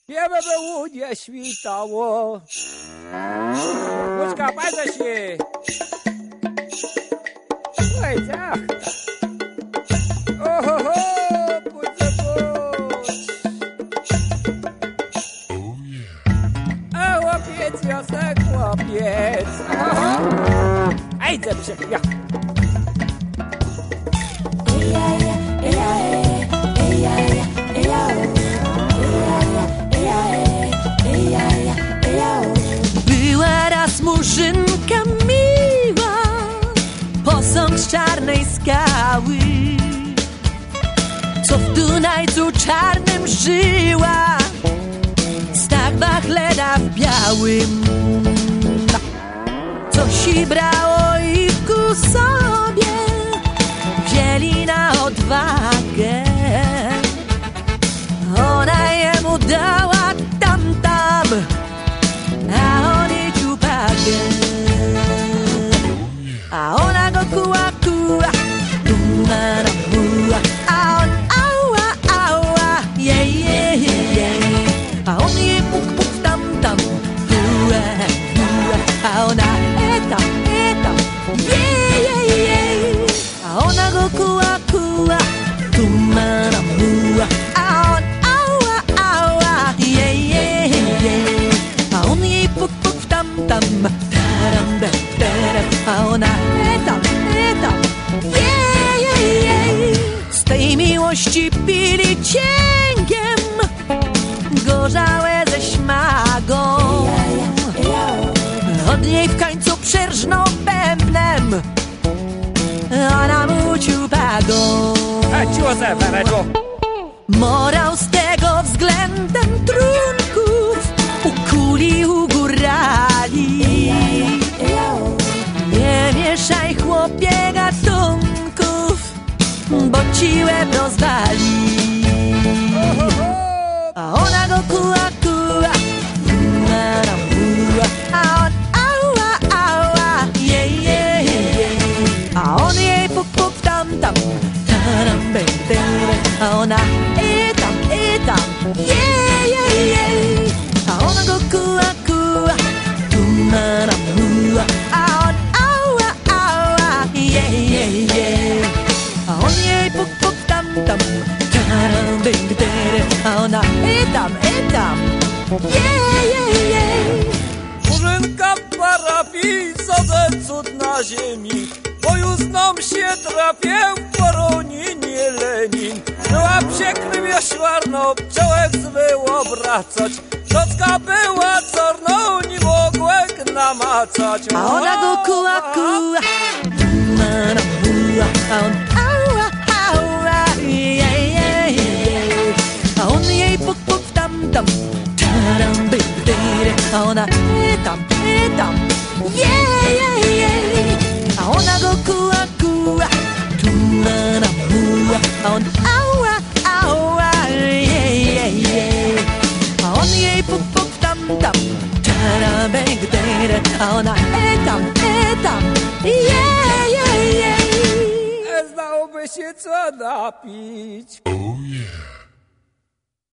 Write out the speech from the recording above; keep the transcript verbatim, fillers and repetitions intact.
Wiemy, by łunie świtało. Łuczka, patrzę się. Oj, zach. Ohoho, pudzę puć. A łapiec, Josek, łapiec. Ej, zepsie, ja. Była raz murzynka miła, posąg z czarnej skały, co w Dunajcu czarnym żyła, stak wachleda w białym, co si brało i ku sobie wzięli na odwagę. Ona jemu dała tam-tam, a on jej ciupagę. A ona go kuła, kuła, kuła na buła, a on ała, ała, jej, jej, jej. A on jej puk, puk, tam-tam, kuła, kuła, a ona etam, etam, jej, jej, jej. A ona go kuła, kuła, kuła na buła, a on ała, ała, jej, jej, jej. A on jej puk, puk, tam-tam, taram, taram, a ona etam, etam, jej, jej, jej. Z tej miłości pili cięgiem, gorzałe ze śmagą. Od niej w końcu przerżnął bębnem, ona mu ciupagą. A ciło se, Fereczku. Morał z tego względem trunków u kuli, u górali. Nie mieszaj, chłopie, gatunków, bo ci łeb rozwali. A ona go kuła, kuła, kuła na buła, a on ała, ała, jej, jej, jej. A on jej puk, puk, tam, tam, taram, bej, bej, a ona etam, etam, jej, jej, jej. A ona go kuła, kuła, kuła na buła, a on ała, ała, jej, jej, jej. A on jej puk, puk, tam, tam, taram, bej, bej, a ona etam, etam, jej, jej, jej. Murzynka parafii, sadzę cud na ziemi, bo już nam się trafię w Woroninie Lenin. Była przekrywie szwarną, czołek zbyło wracać, nocka była czarną, nie mogłem namacać. A ona go kuła, kuła, kuła na buła, a on ała, ała, jej, jej, jej. A on jej puk, puk, tam, tam, taram, by, by, a ona etam, etam, jej, jej, jej. A ona go kuła, kuła, kuła na buła, a on ała, ała, jej, jej, jej. A on jej puk, puk, tam, tam, taram, by, by, a ona etam, etam, jej, jej, jej. Znałoby się co napić. Oh yeah.